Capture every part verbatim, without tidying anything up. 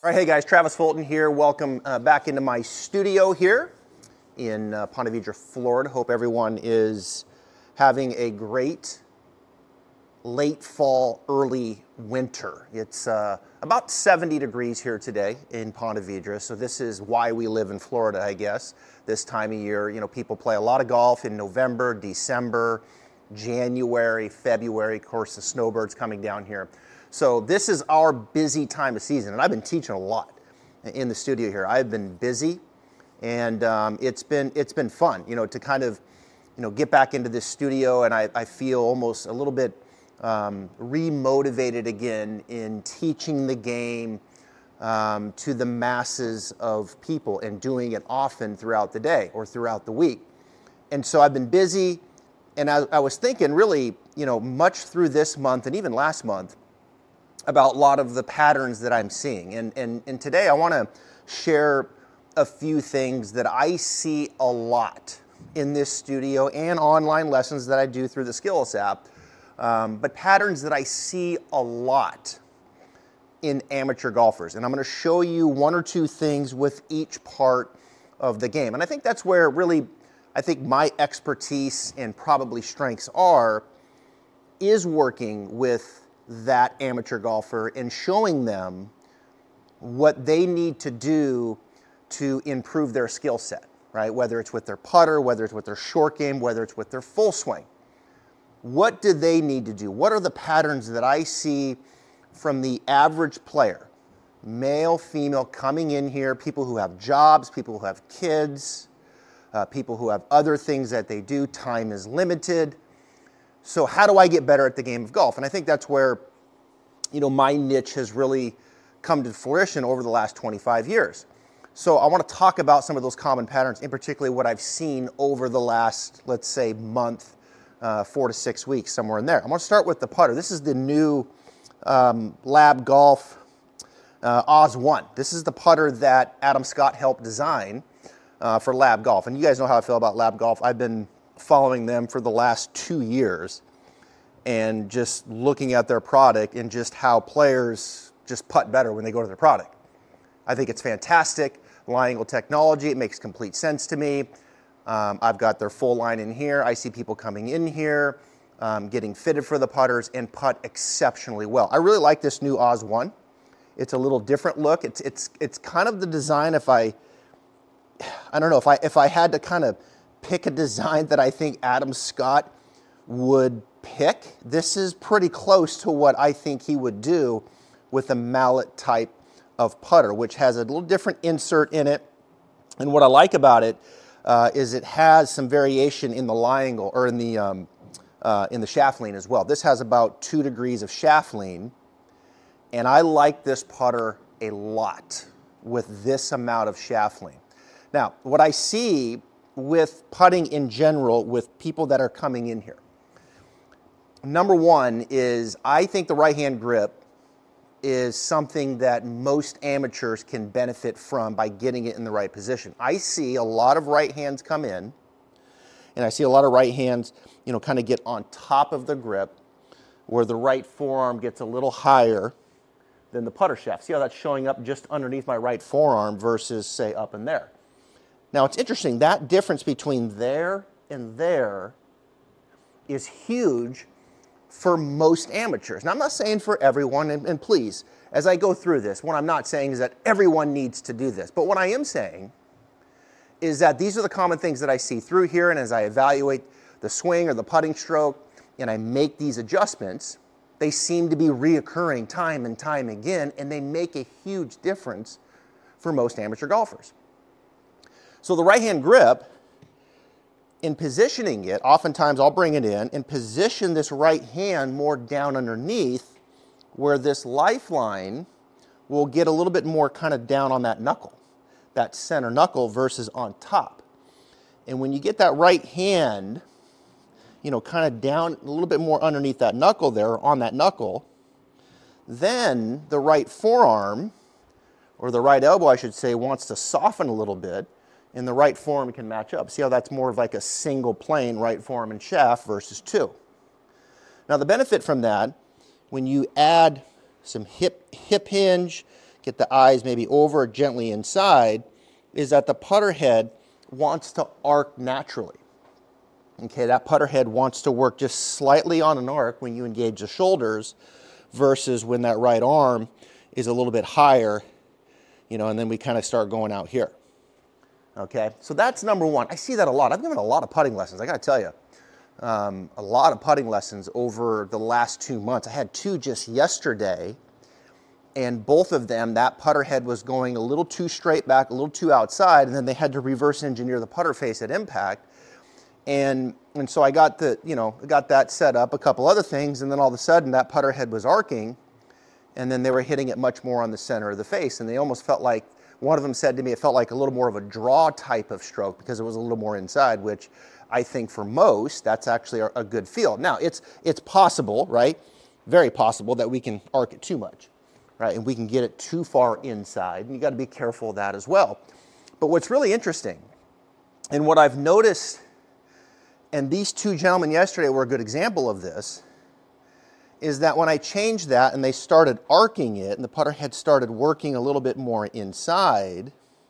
All right, hey guys, Travis Fulton here. Welcome uh, back into my studio here in uh, Ponte Vedra, Florida. Hope everyone is having a great late fall, early winter. It's uh, about seventy degrees here today in Ponte Vedra, so this is why we live in Florida, I guess. This time of year, you know, people play a lot of golf in November, December, January, February. Of course, the snowbirds coming down here. So this is our busy time of season, and I've been teaching a lot in the studio here. I've been busy, and um, it's been it's been fun, you know, to kind of, you know, get back into this studio, and I, I feel almost a little bit um, re-motivated again in teaching the game um, to the masses of people and doing it often throughout the day or throughout the week. And so I've been busy, and I, I was thinking really, you know, much through this month and even last month, about a lot of the patterns that I'm seeing. And, and, and today I want to share a few things that I see a lot in this studio and online lessons that I do through the Skillus app, um, but patterns that I see a lot in amateur golfers. And I'm going to show you one or two things with each part of the game. And I think that's where really, I think my expertise and probably strengths are, is working with that amateur golfer and showing them what they need to do to improve their skill set, right? Whether it's with their putter, whether it's with their short game, whether it's with their full swing. What do they need to do? What are the patterns that I see from the average player, male, female, coming in here, people who have jobs, people who have kids, uh, people who have other things that they do, time is limited. So how do I get better at the game of golf? And I think that's where, you know, my niche has really come to fruition over the last twenty-five years. So I want to talk about some of those common patterns, in particular what I've seen over the last, let's say, month, uh, four to six weeks, somewhere in there. I'm going to start with the putter. This is the new um, Lab Golf uh, Oz one. This is the putter that Adam Scott helped design uh, for Lab Golf. And you guys know how I feel about Lab Golf. I've been following them for the last two years and just looking at their product and just how players just putt better when they go to their product. I think it's fantastic. Line angle technology, it makes complete sense to me. Um, I've got their full line in here. I see people coming in here, um, getting fitted for the putters and putt exceptionally well. I really like this new Oz one. It's a little different look. It's it's it's kind of the design if I, I don't know, if I if I had to kind of pick a design that I think Adam Scott would pick, this is pretty close to what I think he would do with a mallet type of putter, which has a little different insert in it. And what I like about it uh, is it has some variation in the lie angle, or in the um, uh, in the shaft lean as well. This has about two degrees of shaft lean, and I like this putter a lot with this amount of shaft lean. Now, what I see with putting in general with people that are coming in here, number one is I think the right hand grip is something that most amateurs can benefit from by getting it in the right position. I see a lot of right hands come in, and I see a lot of right hands, you know, kind of get on top of the grip where the right forearm gets a little higher than the putter shaft. See how that's showing up just underneath my right forearm versus, say, up in there. Now, it's interesting, that difference between there and there is huge for most amateurs. Now, I'm not saying for everyone, and, and please, as I go through this, what I'm not saying is that everyone needs to do this. But what I am saying is that these are the common things that I see through here, and as I evaluate the swing or the putting stroke, and I make these adjustments, they seem to be reoccurring time and time again, and they make a huge difference for most amateur golfers. So the right-hand grip, in positioning it, oftentimes I'll bring it in and position this right hand more down underneath where this lifeline will get a little bit more kind of down on that knuckle, that center knuckle versus on top. And when you get that right hand, you know, kind of down a little bit more underneath that knuckle there, on that knuckle, then the right forearm, or the right elbow I should say, wants to soften a little bit, and the right forearm can match up. See how that's more of like a single plane, right forearm and shaft versus two. Now the benefit from that, when you add some hip hip hinge, get the eyes maybe over or gently inside, is that the putter head wants to arc naturally. Okay, that putter head wants to work just slightly on an arc when you engage the shoulders versus when that right arm is a little bit higher, you know, and then we kind of start going out here. Okay, so that's number one. I see that a lot. I've given a lot of putting lessons, I got to tell you. Um, a lot of putting lessons over the last two months. I had two just yesterday, and both of them, that putter head was going a little too straight back, a little too outside, and then they had to reverse engineer the putter face at impact. And and so I got the, you know, got that set up, a couple other things, and then all of a sudden that putter head was arcing, and then they were hitting it much more on the center of the face, and they almost felt like, one of them said to me, it felt like a little more of a draw type of stroke because it was a little more inside, which I think for most, that's actually a, a good feel. Now, it's it's possible, right? Very possible that we can arc it too much, right? And we can get it too far inside, and you got to be careful of that as well. But what's really interesting, and what I've noticed, and these two gentlemen yesterday were a good example of this, is that when I changed that and they started arcing it and the putter head started working a little bit more inside,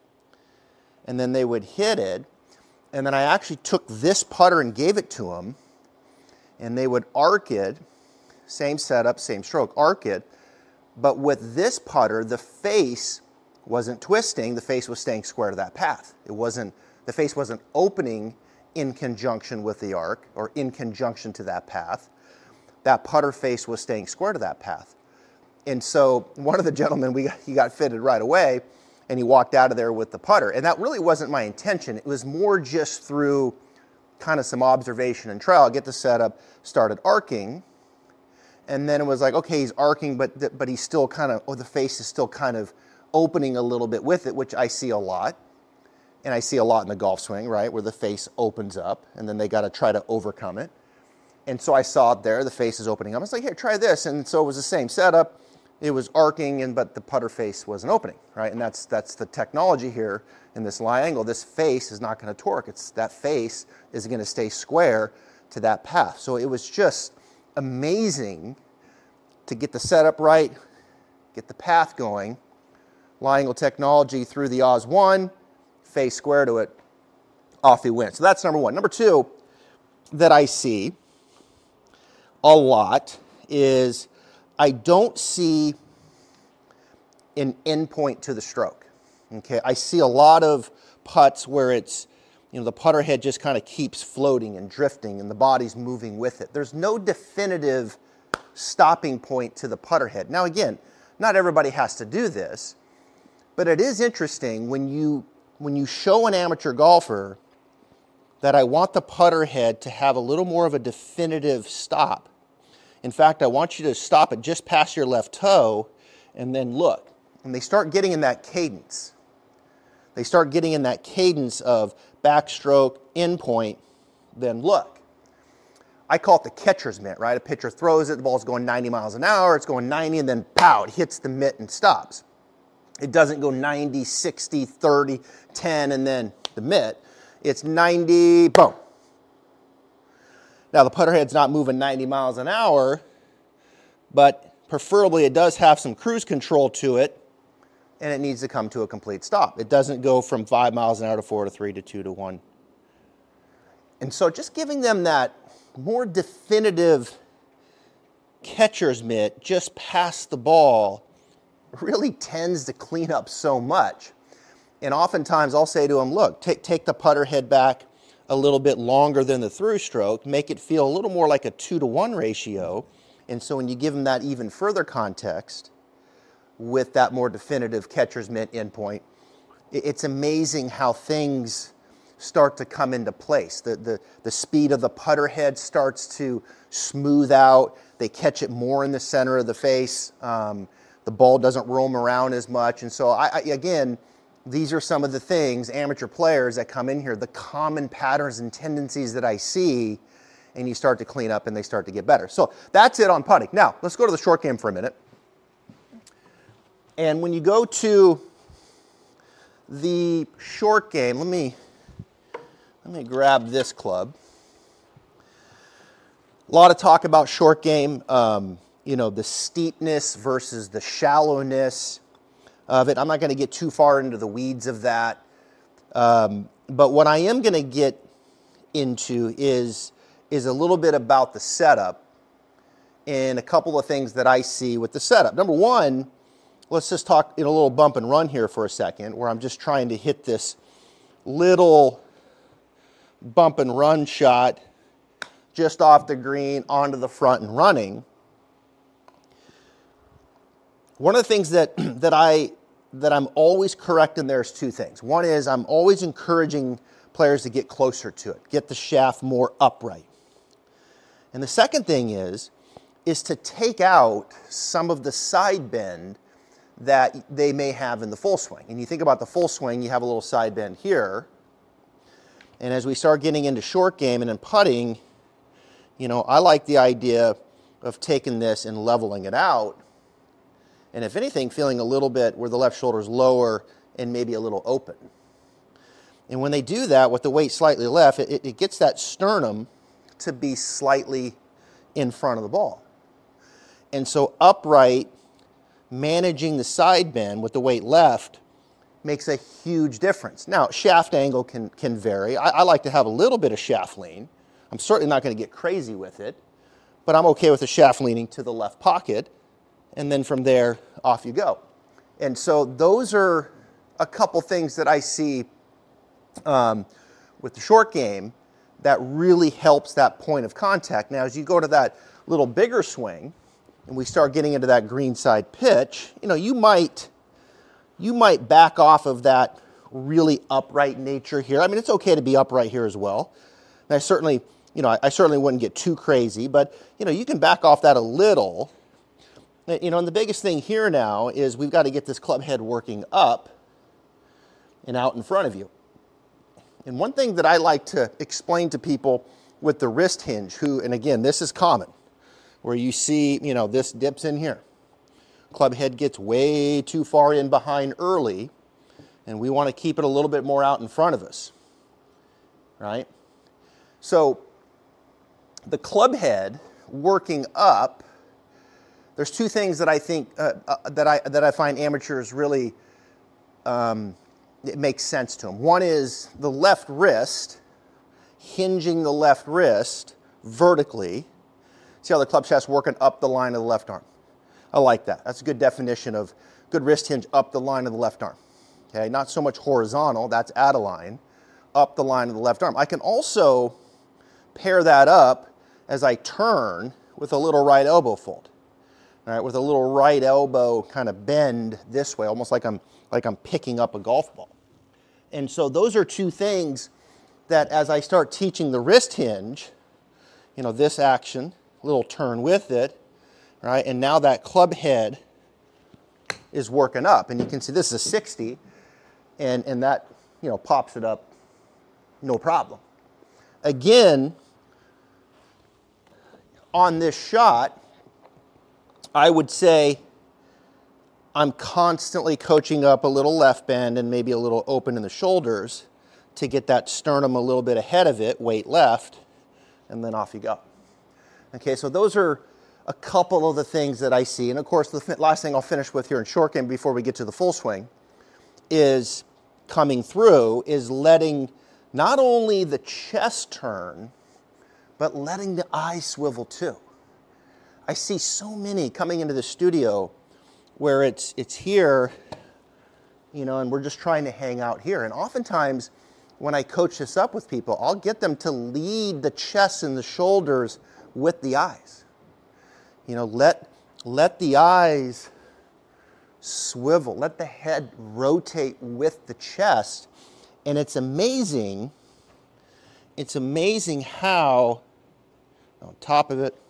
and then they would hit it, and then I actually took this putter and gave it to them, and they would arc it, same setup, same stroke, arc it, but with this putter, the face wasn't twisting, the face was staying square to that path. It wasn't, the face wasn't opening in conjunction with the arc, or in conjunction to that path. That putter face was staying square to that path. And so one of the gentlemen, we got, he got fitted right away, and he walked out of there with the putter. And that really wasn't my intention. It was more just through kind of some observation and trial. Get the setup, started arcing, and then it was like, okay, he's arcing, but, but he's still kind of, oh, the face is still kind of opening a little bit with it, which I see a lot. And I see a lot in the golf swing, right, where the face opens up, and then they got to try to overcome it. And so I saw it there, the face is opening up. I was like, here, try this. And so it was the same setup. It was arcing, and but the putter face wasn't opening, right? And that's that's the technology here in this lie angle. This face is not going to torque. It's that face is going to stay square to that path. So it was just amazing to get the setup right, get the path going. Lie angle technology through the Oz one, face square to it, off he went. So that's number one. Number two that I see a lot is I don't see an endpoint to the stroke. Okay, I see a lot of putts where it's, you know, the putter head just kind of keeps floating and drifting and the body's moving with it. There's no definitive stopping point to the putter head. Now again, not everybody has to do this, but it is interesting when you when you show an amateur golfer that I want the putter head to have a little more of a definitive stop. In fact, I want you to stop it just past your left toe and then look. And they start getting in that cadence. They start getting in that cadence of backstroke, endpoint, then look. I call it the catcher's mitt, right? A pitcher throws it, the ball's going ninety miles an hour, it's going ninety, and then pow, it hits the mitt and stops. It doesn't go ninety, sixty, thirty, ten, and then the mitt. It's ninety, boom. Now the putter head's not moving ninety miles an hour, but preferably it does have some cruise control to it, and it needs to come to a complete stop. It doesn't go from five miles an hour to four to three to two to one. And so just giving them that more definitive catcher's mitt just past the ball really tends to clean up so much. And oftentimes I'll say to them, look, take, take the putter head back a little bit longer than the through stroke, make it feel a little more like a two to one ratio. And so when you give them that even further context with that more definitive catcher's mitt endpoint, it's amazing how things start to come into place. The, the, the speed of the putter head starts to smooth out. They catch it more in the center of the face. Um, the ball doesn't roam around as much. And so, I, I, again, these are some of the things, amateur players that come in here, the common patterns and tendencies that I see, and you start to clean up and they start to get better. So that's it on putting. Now, let's go to the short game for a minute. And when you go to the short game, let me, let me grab this club. A lot of talk about short game, um, you know, the steepness versus the shallowness. of it. I'm not going to get too far into the weeds of that. Um, but what I am going to get into is, is a little bit about the setup and a couple of things that I see with the setup. Number one, let's just talk in a little bump and run here for a second, where I'm just trying to hit this little bump and run shot just off the green onto the front and running. One of the things that, that, I, that I'm always correcting there is two things. One is I'm always encouraging players to get closer to it, get the shaft more upright. And the second thing is, is to take out some of the side bend that they may have in the full swing. And you think about the full swing, you have a little side bend here. And as we start getting into short game and in putting, you know, I like the idea of taking this and leveling it out. And if anything, feeling a little bit where the left shoulder is lower and maybe a little open. And when they do that with the weight slightly left, it, it gets that sternum to be slightly in front of the ball. And so upright, managing the side bend with the weight left makes a huge difference. Now, shaft angle can, can vary. I, I like to have a little bit of shaft lean. I'm certainly not going to get crazy with it, but I'm okay with the shaft leaning to the left pocket, and then from there, off you go. And so those are a couple things that I see um, with the short game that really helps that point of contact. Now, as you go to that little bigger swing, and we start getting into that greenside pitch, you know, you might, you might back off of that really upright nature here. I mean, it's okay to be upright here as well. And I certainly, you know, I, I certainly wouldn't get too crazy, but, you know, you can back off that a little. You know, and the biggest thing here now is we've got to get this club head working up and out in front of you. And one thing that I like to explain to people with the wrist hinge, who, and again, this is common, where you see, you know, this dips in here. Club head gets way too far in behind early, and we want to keep it a little bit more out in front of us, right? So the club head working up, there's two things that I think, uh, uh, that, I, that I find amateurs really, um, it makes sense to them. One is the left wrist, hinging the left wrist vertically. See how the club shaft's working up the line of the left arm. I like that. That's a good definition of good wrist hinge up the line of the left arm. Okay, not so much horizontal, that's at a line, up the line of the left arm. I can also pair that up as I turn with a little right elbow fold. All right, with a little right elbow kind of bend this way, almost like I'm, like I'm picking up a golf ball. And so those are two things that as I start teaching the wrist hinge, you know, this action, little turn with it, right? And now that club head is working up. And you can see this is a sixty, and, and that, you know, pops it up, no problem. Again, on this shot, I would say I'm constantly coaching up a little left bend and maybe a little open in the shoulders to get that sternum a little bit ahead of it, weight left, and then off you go. Okay, so those are a couple of the things that I see. And of course, the last thing I'll finish with here in short game before we get to the full swing is coming through, is letting not only the chest turn, but letting the eyes swivel too. I see so many coming into the studio where it's, it's here, you know, and we're just trying to hang out here. And oftentimes, when I coach this up with people, I'll get them to lead the chest and the shoulders with the eyes. You know, let, let the eyes swivel, let the head rotate with the chest. And it's amazing, it's amazing how, on top of it,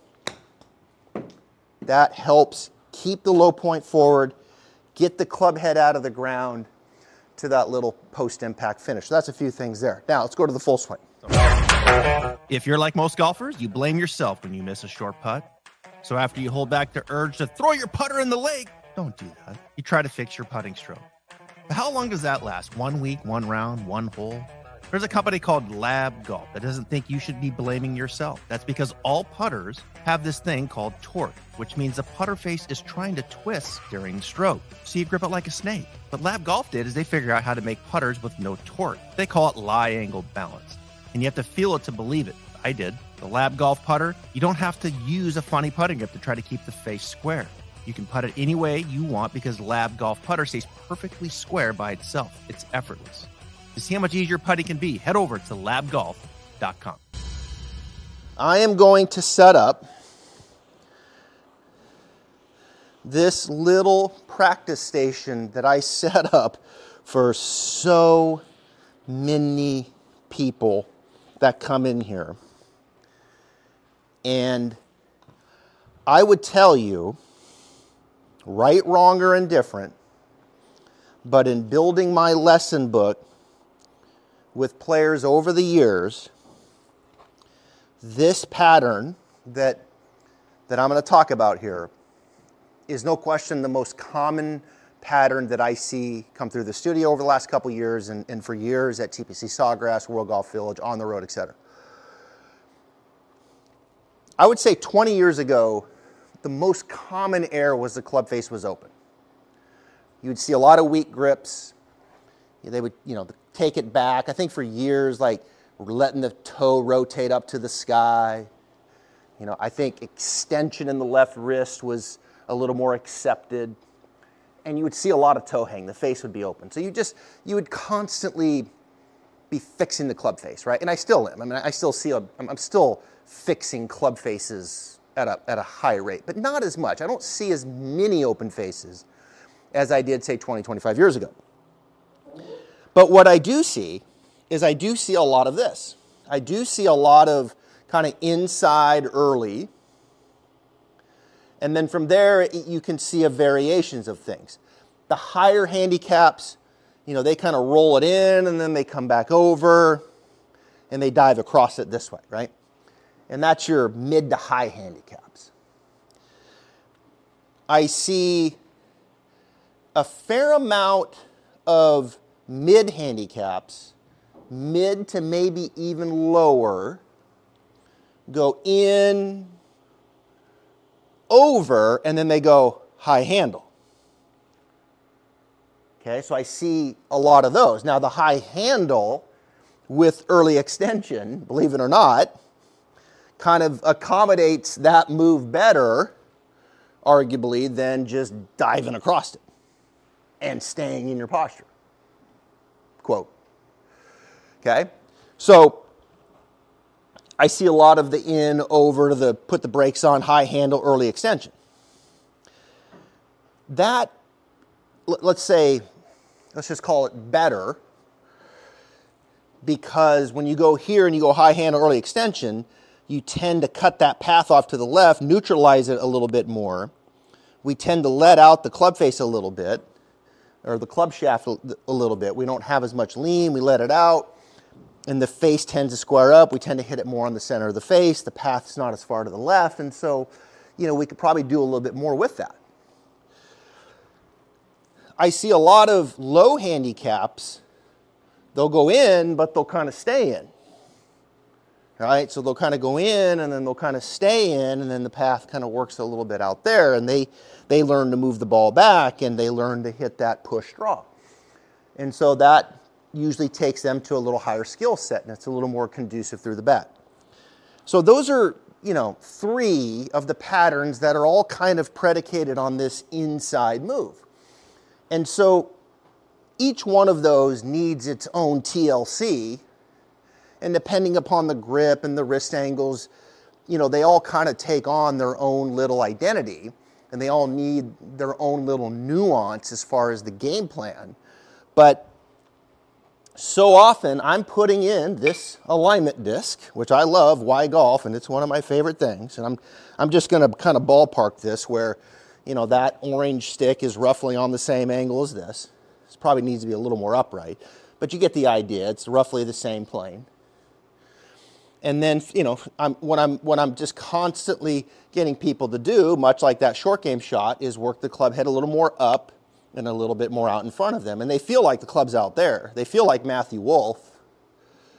that helps keep the low point forward, get the club head out of the ground to that little post-impact finish. So that's a few things there. Now, let's go to the full swing. If you're like most golfers, you blame yourself when you miss a short putt. So after you hold back the urge to throw your putter in the lake, don't do that. You try to fix your putting stroke. But how long does that last? One week, one round, one hole? There's a company called Lab Golf that doesn't think you should be blaming yourself. That's because all putters have this thing called torque, which means the putter face is trying to twist during stroke, so you grip it like a snake. What Lab Golf did is they figured out how to make putters with no torque. They call it lie angle balance, and you have to feel it to believe it. I did. The Lab Golf putter, you don't have to use a funny putting grip to try to keep the face square. You can putt it any way you want because Lab Golf putter stays perfectly square by itself. It's effortless. To see how much easier putting can be, head over to lab golf dot com. I am going to set up this little practice station that I set up for so many people that come in here. And I would tell you, right, wrong, or indifferent, but in building my lesson book with players over the years, this pattern that, that I'm going to talk about here is no question the most common pattern that I see come through the studio over the last couple years and, and for years at T P C Sawgrass, World Golf Village, on the road, et cetera. I would say twenty years ago, the most common error was the club face was open. You would see a lot of weak grips. They would, you know, take it back. I think for years, like letting the toe rotate up to the sky. You know, I think extension in the left wrist was a little more accepted. And you would see a lot of toe hang. The face would be open. So you just, you would constantly be fixing the club face, right? And I still am. I mean, I still see, a, I'm still fixing club faces at a, at a high rate, but not as much. I don't see as many open faces as I did, say, twenty, twenty-five years ago. But what I do see is I do see a lot of this. I do see a lot of kind of inside early. And then from there, you can see a variations of things. The higher handicaps, you know, they kind of roll it in and then they come back over and they dive across it this way, right? And that's your mid to high handicaps. I see a fair amount of mid handicaps, mid to maybe even lower, go in, over, and then they go high handle. Okay, so I see a lot of those. Now the high handle with early extension, believe it or not, kind of accommodates that move better, arguably, than just diving across it and staying in your posture. Quote. Okay, so I see a lot of the in, over to the put the brakes on, high handle, early extension. That, let's say, let's just call it better, because when you go here and you go high handle, early extension, you tend to cut that path off to the left, neutralize it a little bit more. We tend to let out the club face a little bit, or the club shaft a little bit. We don't have as much lean, we let it out. And the face tends to square up. We tend to hit it more on the center of the face. The path's not as far to the left. And so, you know, we could probably do a little bit more with that. I see a lot of low handicaps. They'll go in, but they'll kind of stay in. Right? So they'll kind of go in, and then they'll kind of stay in, and then the path kind of works a little bit out there. And they, they learn to move the ball back, and they learn to hit that push draw. And so that usually takes them to a little higher skill set, and it's a little more conducive through the bat. So those are, you know, three of the patterns that are all kind of predicated on this inside move. And so each one of those needs its own T L C, and depending upon the grip and the wrist angles, you know, they all kind of take on their own little identity, and they all need their own little nuance as far as the game plan. But so often I'm putting in this alignment disc, which I love, Why Golf, and it's one of my favorite things. And I'm, I'm just going to kind of ballpark this where, you know, that orange stick is roughly on the same angle as this. This probably needs to be a little more upright, but you get the idea. It's roughly the same plane. And then, you know, I'm, what I'm what I'm just constantly getting people to do, much like that short game shot, is work the club head a little more up and a little bit more out in front of them. And they feel like the club's out there. They feel like Matthew Wolff,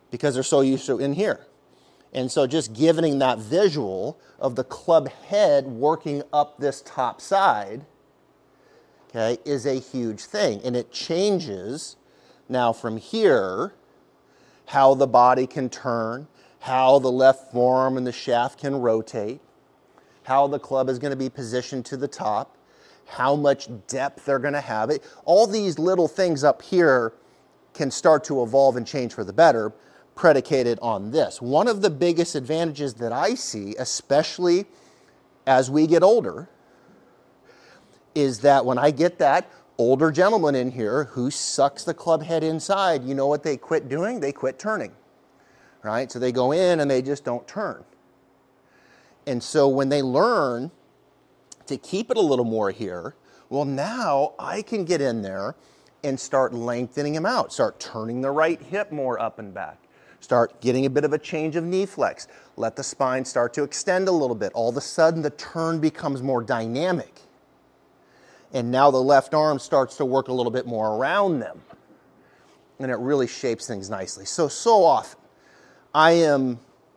because they're so used to in here. And so just giving that visual of the club head working up this top side, okay, is a huge thing. And it changes now from here how the body can turn, how the left forearm and the shaft can rotate, how the club is going to be positioned to the top, how much depth they're going to have. It, all these little things up here can start to evolve and change for the better, predicated on this. One of the biggest advantages that I see, especially as we get older, is that when I get that older gentleman in here who sucks the club head inside, you know what they quit doing? They quit turning, right? So they go in and they just don't turn. And so when they learn to keep it a little more here, well, now I can get in there and start lengthening them out, start turning the right hip more up and back, start getting a bit of a change of knee flex, let the spine start to extend a little bit. All of a sudden, the turn becomes more dynamic. And now the left arm starts to work a little bit more around them. And it really shapes things nicely. So, so often, I am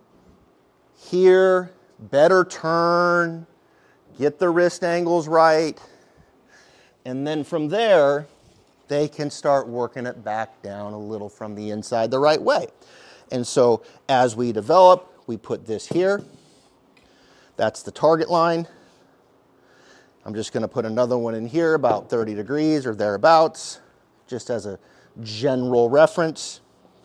here, better turn, get the wrist angles right, and then from there, they can start working it back down a little from the inside the right way. And so as we develop, we put this here. That's the target line. I'm just going to put another one in here about thirty degrees or thereabouts, just as a general reference.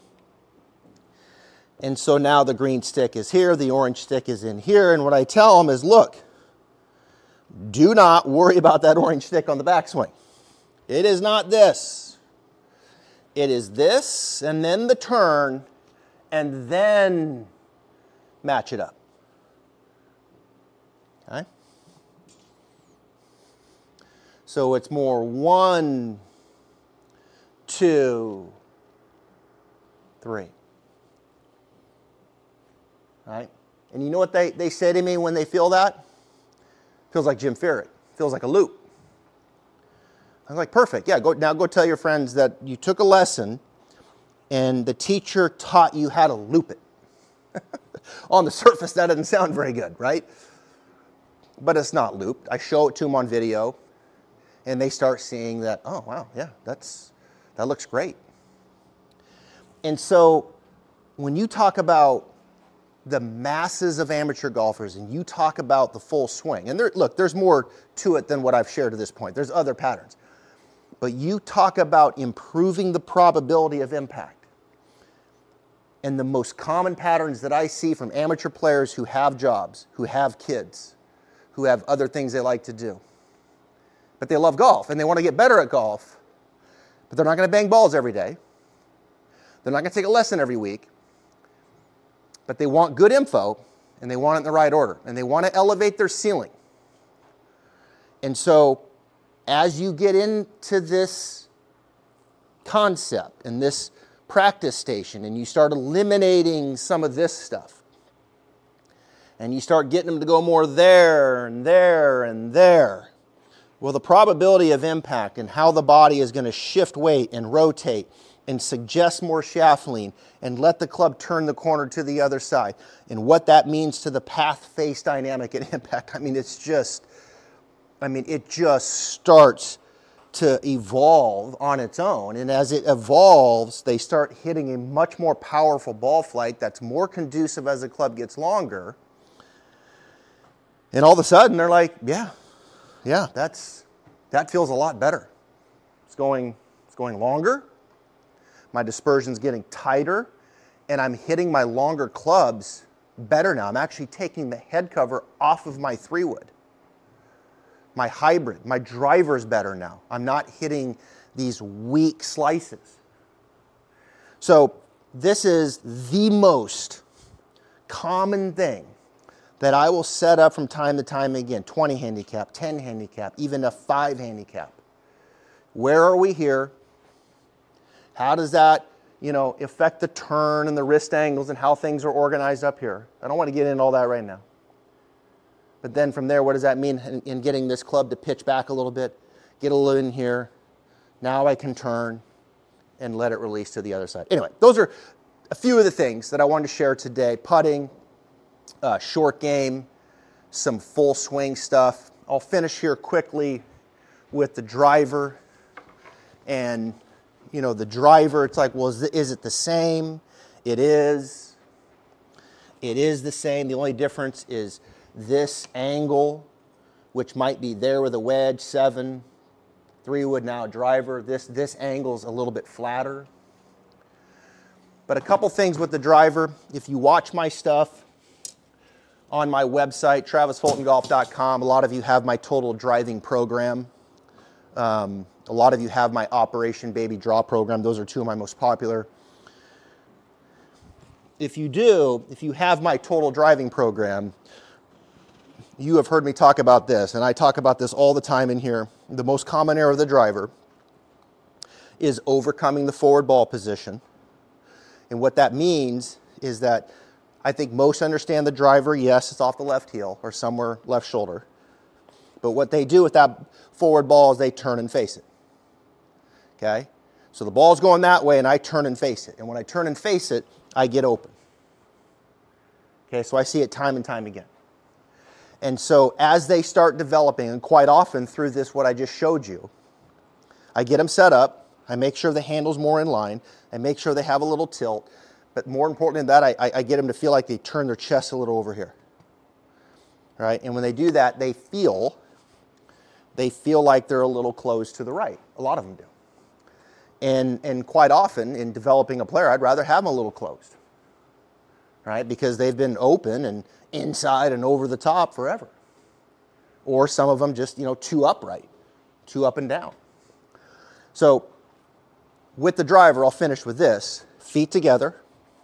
And so now the green stick is here, the orange stick is in here, and what I tell them is, look, do not worry about that orange stick on the backswing. It is not this. It is this, and then the turn, and then match it up. Okay? So it's more one, two, three. Right? And you know what they, they say to me when they feel that? Feels like Jim Furyk. Feels like a loop. I'm like, perfect. Yeah, go, now go tell your friends that you took a lesson and the teacher taught you how to loop it. On the surface, that doesn't sound very good, right? But it's not looped. I show it to them on video, and they start seeing that, oh, wow, yeah, that's that looks great. And so when you talk about the masses of amateur golfers and you talk about the full swing, and there, look, there's more to it than what I've shared to this point. There's other patterns. But you talk about improving the probability of impact. And the most common patterns that I see from amateur players who have jobs, who have kids, who have other things they like to do. But they love golf and they want to get better at golf, but they're not going to bang balls every day. They're not going to take a lesson every week. But they want good info and they want it in the right order and they want to elevate their ceiling. And so as you get into this concept and this practice station and you start eliminating some of this stuff and you start getting them to go more there and there and there, well, the probability of impact and how the body is going to shift weight and rotate and suggest more shaft lean and let the club turn the corner to the other side and what that means to the path face dynamic and impact. I mean, it's just, I mean, it just starts to evolve on its own. And as it evolves, they start hitting a much more powerful ball flight that's more conducive as the club gets longer. And all of a sudden, they're like, yeah, yeah, that's that feels a lot better. It's going, it's going longer. My dispersion's getting tighter, and I'm hitting my longer clubs better now. I'm actually taking the head cover off of my three wood. My hybrid, my driver's better now. I'm not hitting these weak slices. So this is the most common thing that I will set up from time to time again. twenty handicap, ten handicap, even a five handicap. Where are we here? How does that, you know, affect the turn and the wrist angles and how things are organized up here? I don't want to get into all that right now. But then from there, what does that mean in, in getting this club to pitch back a little bit, get a little in here. Now I can turn and let it release to the other side. Anyway, those are a few of the things that I wanted to share today: putting, uh, short game, some full swing stuff. I'll finish here quickly with the driver. And, you know, the driver, it's like, well, is it, is it the same? It is. It is the same. The only difference is this angle, which might be there with a wedge, seven, three wood now driver. This, this angle's a little bit flatter. But a couple things with the driver. If you watch my stuff on my website, travis fulton golf dot com, a lot of you have my total driving program. Um, a lot of you have my Operation Baby Draw program. Those are two of my most popular. If you do, if you have my total driving program, you have heard me talk about this, and I talk about this all the time in here. The most common error of the driver is overcoming the forward ball position. And what that means is that I think most understand the driver. Yes, it's off the left heel or somewhere left shoulder. But what they do with that forward ball is they turn and face it. Okay? So the ball's going that way, and I turn and face it. And when I turn and face it, I get open. Okay, so I see it time and time again. And so as they start developing, and quite often through this, what I just showed you, I get them set up. I make sure the handle's more in line. I make sure they have a little tilt. But more important than that, I, I, I get them to feel like they turn their chest a little over here. Right? And when they do that, they feel, they feel like they're a little closed to the right. A lot of them do. And, and quite often, in developing a player, I'd rather have them a little closed, right? Because they've been open and inside and over the top forever. Or some of them just, you know, too upright, too up and down. So with the driver, I'll finish with this. Feet together.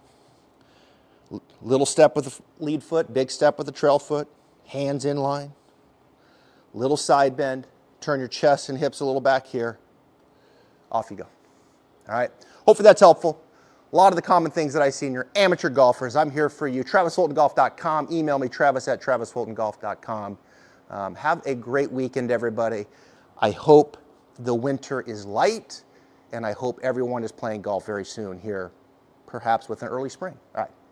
Little step with the lead foot, big step with the trail foot. Hands in line. Little side bend. Turn your chest and hips a little back here. Off you go. All right. Hopefully that's helpful. A lot of the common things that I see in your amateur golfers, I'm here for you. travis fulton golf dot com. Email me, travis at travis fulton golf dot com. Um, have a great weekend, everybody. I hope the winter is light, and I hope everyone is playing golf very soon here, perhaps with an early spring. All right.